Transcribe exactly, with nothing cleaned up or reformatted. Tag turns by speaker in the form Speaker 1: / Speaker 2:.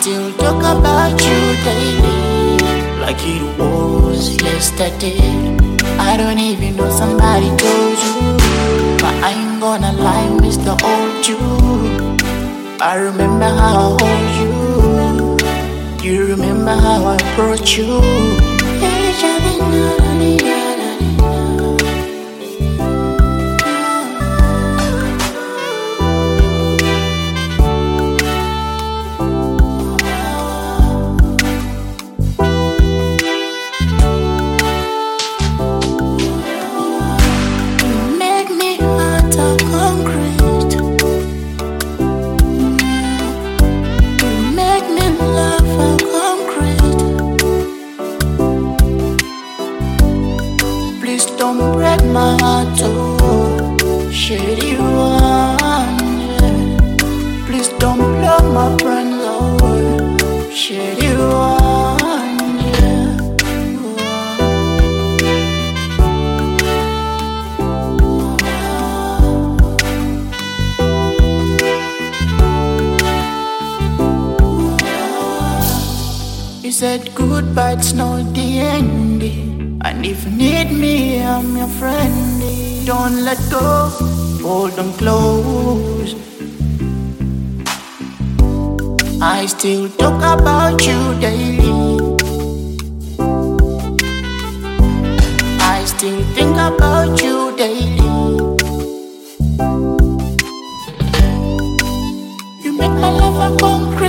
Speaker 1: still talk about you daily, like it was yesterday. I don't even know somebody told you, but I ain't gonna lie, Mister Old you. I remember how I hold you. You remember how I approach you. Don't break my heart, oh, shady one, yeah. Please don't blow my brains, oh, shady one, yeah. You said goodbye, it's not the end. And if you need me, I'm your friend. Don't let go, hold on close. I still talk about you daily. I still think about you daily. You make my life a concrete.